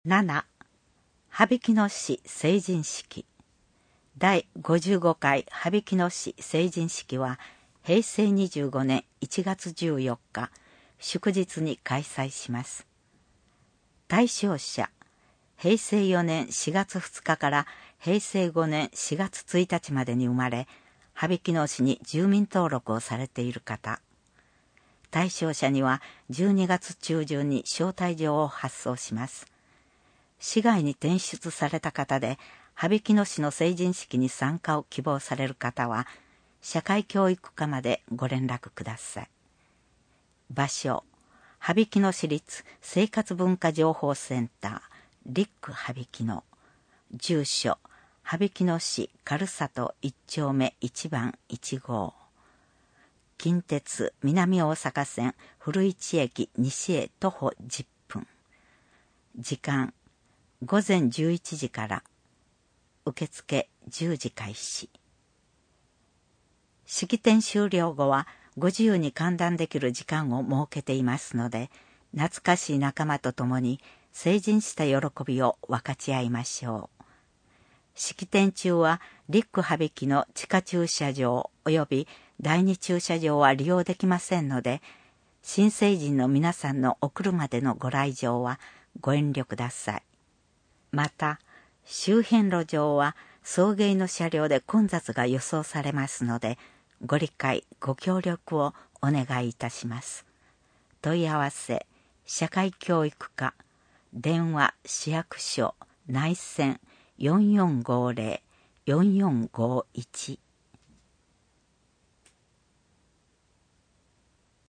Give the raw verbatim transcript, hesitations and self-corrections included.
なな. 羽曳野市成人式。第ごじゅうごかい羽曳野市成人式はへいせいにじゅうごねんいちがつじゅうよっか祝日に開催します。対象者、へいせいよねんしがつふつかからへいせいごねんしがつついたちまでに生まれ、羽曳野市に住民登録をされている方。対象者にはじゅうにがつちゅうじゅんに招待状を発送します。市外に転出された方で、羽曳野市の成人式に参加を希望される方は、社会教育課までご連絡ください。場所、羽曳野市立生活文化情報センター、リック羽曳野。住所、羽曳野市軽里いっちょうめいちばんいちごう。近鉄南大阪線古市駅西へ徒歩じゅっぷん。時間、ごぜんじゅういちじから。受付じゅうじ開始。式典終了後はご自由に歓談できる時間を設けていますので、懐かしい仲間と共に成人した喜びを分かち合いましょう。式典中はリック羽曳の地下駐車場及び第二駐車場は利用できませんので、新成人の皆さんのお車でのご来場はご遠慮ください。また、周辺路上は送迎の車両で混雑が予想されますので、ご理解、ご協力をお願いいたします。問い合わせ、社会教育課、電話市役所内線よんよんごぜろ よんよんごいち